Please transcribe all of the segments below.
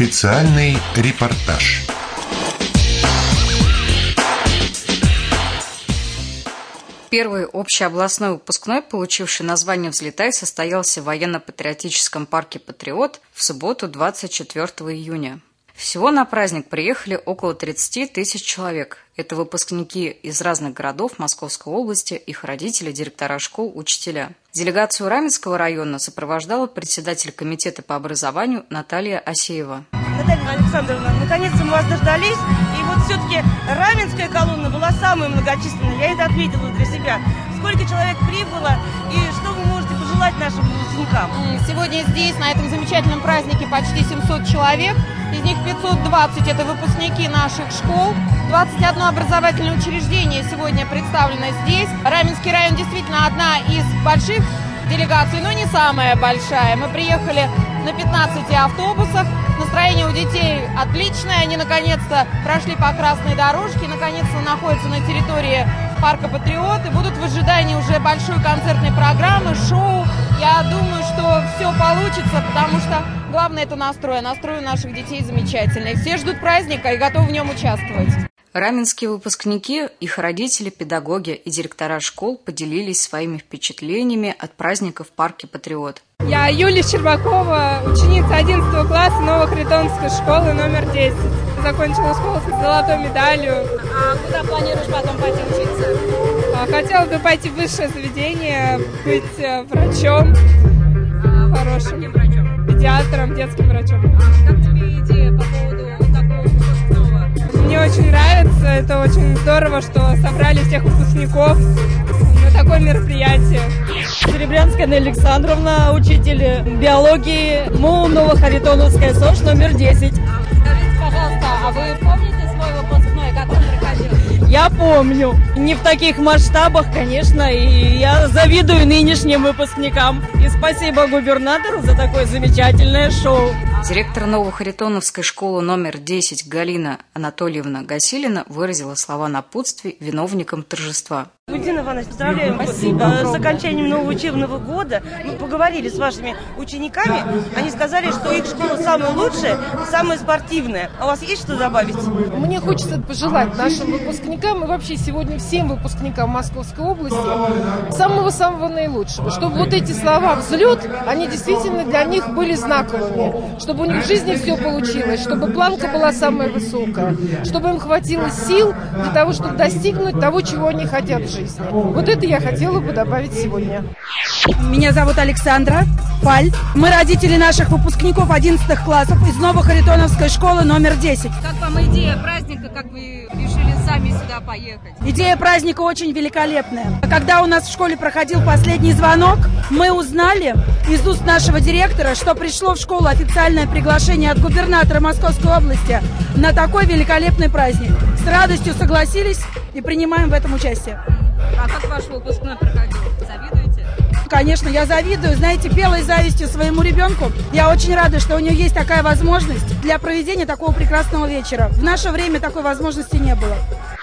Специальный репортаж. Первый общеобластной выпускной, получивший название «Взлетай», состоялся в военно-патриотическом парке «Патриот» в субботу 24 июня. Всего на праздник приехали около 30 тысяч человек. Это выпускники из разных городов Московской области, их родители, директора школ, учителя. Делегацию Раменского района сопровождала председатель комитета по образованию Наталья Асеева. Наталья Александровна, наконец-то мы вас дождались. И вот все-таки Раменская колонна была самой многочисленной. Я это отметила для себя. Сколько человек прибыло и что вы можете пожелать нашим выпускникам? Сегодня здесь, на этом замечательном празднике, почти 700 человек. Из них 520 – это выпускники наших школ. 21 образовательное учреждение сегодня представлено здесь. Раменский район действительно одна из больших делегаций, но не самая большая. Мы приехали на 15 автобусах. Настроение у детей отличное. Они наконец-то прошли по красной дорожке, наконец-то находятся на территории парка «Патриот» и будут в ожидании уже большой концертной программы, шоу. Я думаю, что все получится, потому что главное – это настрой. Настрой у наших детей замечательный. Все ждут праздника и готовы в нем участвовать. Раменские выпускники, их родители, педагоги и директора школ поделились своими впечатлениями от праздника в парке «Патриот». Я Юлия Щербакова, ученица 11 класса Новохаритоновской школы номер 10. Закончила школу с золотой медалью. А куда планируешь потом пойти учиться? Хотела бы пойти в высшее заведение, быть врачом хорошим. Каким врачом? Педиатром, детским врачом. Как тебе идея по поводу такого выпускного? Мне очень нравится, это очень здорово, что собрали всех выпускников на такое мероприятие. Серебрянская Анна Александровна, учитель биологии МУ Новохаритоновская СОЖ номер 10. Скажите, пожалуйста, а вы помните свой выпускной, как он проходил? Я помню. Не в таких масштабах, конечно, и я завидую нынешним выпускникам. И спасибо губернатору за такое замечательное шоу. Директор Новохаритоновской школы номер 10 Галина Анатольевна Гасилина выразила слова напутствий виновникам торжества. Гудина Ивановна, поздравляем с окончанием нового учебного года. Мы поговорили с вашими учениками. Они сказали, что их школа самая лучшая и самая спортивная. А у вас есть что добавить? Мне хочется пожелать нашим выпускникам и вообще сегодня всем выпускникам Московской области самого-самого наилучшего. Чтобы вот эти слова «взлет», они действительно для них были знаковыми. Чтобы у них в жизни все получилось, чтобы планка была самая высокая, чтобы им хватило сил для того, чтобы достигнуть того, чего они хотят в жизни. Вот это я хотела бы добавить сегодня. Меня зовут Александра Фаль. Мы родители наших выпускников 11 классов из Новохаритоновской школы номер 10. Как вам идея праздника, как вы решили сами сюда поехать? Идея праздника очень великолепная. Когда у нас в школе проходил последний звонок, мы узнали из уст нашего директора, что пришло в школу официальное приглашение от губернатора Московской области на такой великолепный праздник. С радостью согласились и принимаем в этом участие. А как ваш выпускной проходил? Завидуете? Конечно, я завидую, знаете, белой завистью своему ребенку. Я очень рада, что у нее есть такая возможность для проведения такого прекрасного вечера. В наше время такой возможности не было.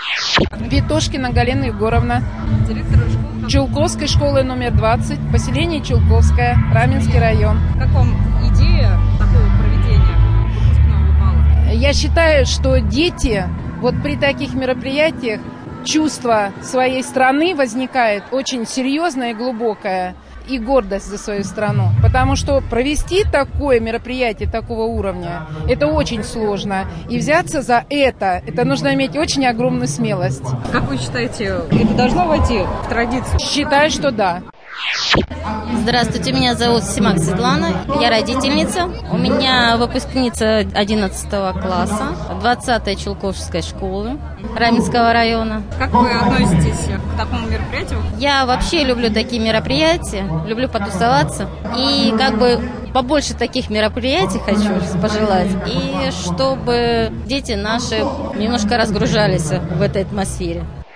Витошкина Галина Егоровна, Директор школы? Чулковской школы номер 20, поселение Чулковское, Раменский район. Как вам идея такого проведения выпускного бала? Я считаю, что дети вот при таких мероприятиях чувство своей страны возникает очень серьезное и глубокое, и гордость за свою страну. Потому что провести такое мероприятие такого уровня, это очень сложно. И взяться за это нужно иметь очень огромную смелость. Как вы считаете, это должно войти в традицию? Считаю, что да. Здравствуйте, меня зовут Симак Светлана, я родительница. У меня выпускница 11 класса 20-й Чулковской школы Раменского района. Как вы относитесь к такому мероприятию? Я вообще люблю такие мероприятия, люблю потусоваться. И как бы побольше таких мероприятий хочу пожелать. И чтобы дети наши немножко разгружались в этой атмосфере.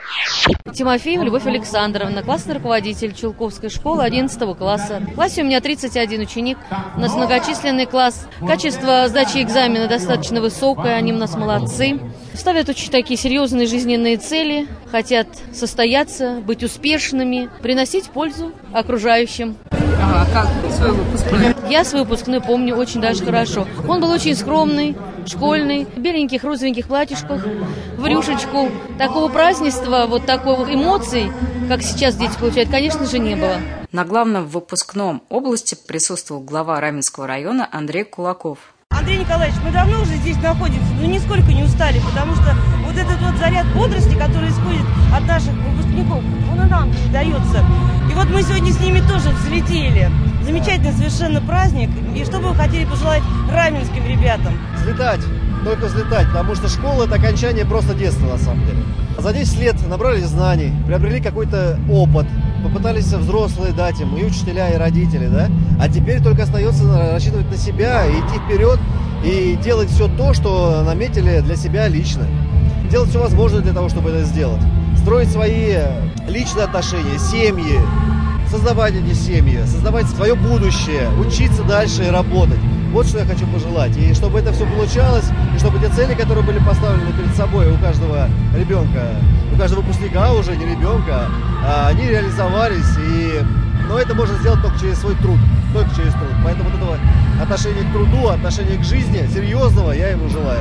Тимофеева Любовь Александровна, классный руководитель Чулковской школы 11 класса. В классе у меня 31 ученик, у нас многочисленный класс. Качество сдачи экзамена достаточно высокое, они у нас молодцы. Ставят очень такие серьезные жизненные цели, хотят состояться, быть успешными, приносить пользу окружающим. А как свой выпускной? Я свой выпускной помню очень даже хорошо. Он был очень скромный, школьный, в беленьких розовеньких платьишках, в рюшечку. Такого празднества, вот такого эмоций, как сейчас дети получают, конечно же, не было. На главном выпускном области присутствовал глава Раменского района Андрей Кулаков. Андрей Николаевич, мы давно уже здесь находимся, но нисколько не устали, потому что вот этот вот заряд бодрости, который исходит от наших выпускников, он и нам передается. И вот мы сегодня с ними тоже взлетели. Замечательный совершенно праздник. И что бы вы хотели пожелать раменским ребятам? Взлетать, только взлетать, потому что школа – это окончание просто детства на самом деле. За 10 лет набрались знаний, приобрели какой-то опыт, попытались взрослые дать им, и учителя, и родители, да? А теперь только остается рассчитывать на себя, идти вперед и делать все то, что наметили для себя лично. Делать все возможное для того, чтобы это сделать. Строить свои личные отношения, семьи, создавать эти семьи, создавать свое будущее, учиться дальше и работать. Вот что я хочу пожелать. И чтобы это все получалось, и чтобы те цели, которые были поставлены перед собой у каждого ребенка, у каждого выпускника, уже не ребенка, они реализовались. Но это можно сделать только через свой труд. Только через труд. Поэтому вот этого отношения к труду, отношения к жизни, серьезного, я ему желаю.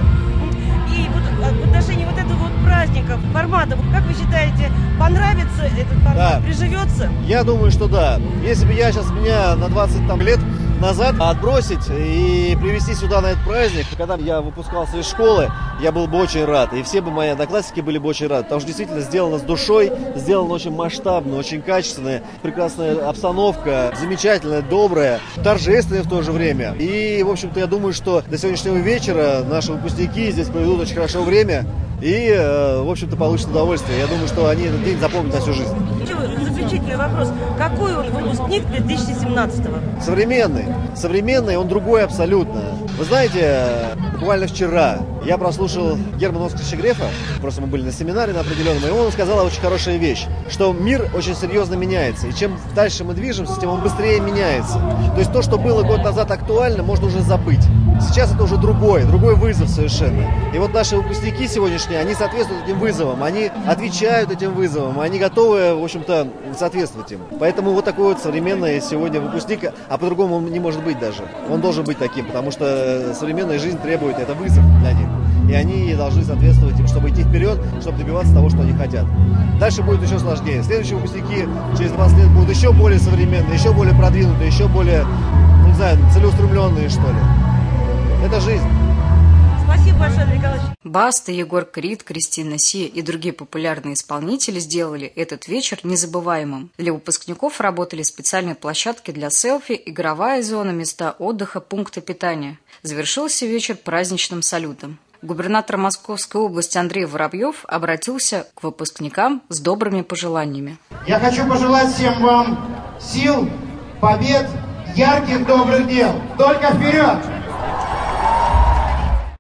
И вот в отношении вот этого вот праздника, формата, как вы считаете, понравится этот формат, да. Приживется? Я думаю, что да. Если бы я сейчас меня на 20 лет назад отбросить и привезти сюда на этот праздник, когда я выпускался из школы, я был бы очень рад. И все бы мои одноклассники были бы очень рады. Потому что действительно сделано с душой, сделано очень масштабно, очень качественная, прекрасная обстановка, замечательная, добрая, торжественная в то же время. И, в общем-то, я думаю, что до сегодняшнего вечера наши выпускники здесь проведут очень хорошо время и, в общем-то, получат удовольствие. Я думаю, что они этот день запомнят на всю жизнь. Заключительный вопрос. Какой он выпускник 2017-го? Современный, он другой абсолютно. Вы знаете, буквально вчера я прослушал Германа Оскаровича Грефа, просто мы были на семинаре на определенном, и он сказал очень хорошую вещь, что мир очень серьезно меняется, и чем дальше мы движемся, тем он быстрее меняется. То есть то, что было год назад актуально, можно уже забыть. Сейчас это уже другой вызов совершенно. И вот наши выпускники сегодняшние, они соответствуют этим вызовам, они отвечают этим вызовам, они готовы, в общем-то, соответствовать им. Поэтому вот такой вот современный сегодня выпускник, а по-другому он не может быть даже. Он должен быть таким, потому что современная жизнь требует, это вызов для них. И они должны соответствовать им, чтобы идти вперед, чтобы добиваться того, что они хотят. Дальше будет еще сложнее. Следующие выпускники через 20 лет будут еще более современные, еще более продвинутые, еще более, не знаю, целеустремленные, что ли. Это жизнь. Спасибо большое, Андрей Николаевич. Баста, Егор Крид, Кристина Си и другие популярные исполнители сделали этот вечер незабываемым. Для выпускников работали специальные площадки для селфи, игровая зона, места отдыха, пункты питания. Завершился вечер праздничным салютом. Губернатор Московской области Андрей Воробьев обратился к выпускникам с добрыми пожеланиями. Я хочу пожелать всем вам сил, побед, ярких добрых дел. Только вперед!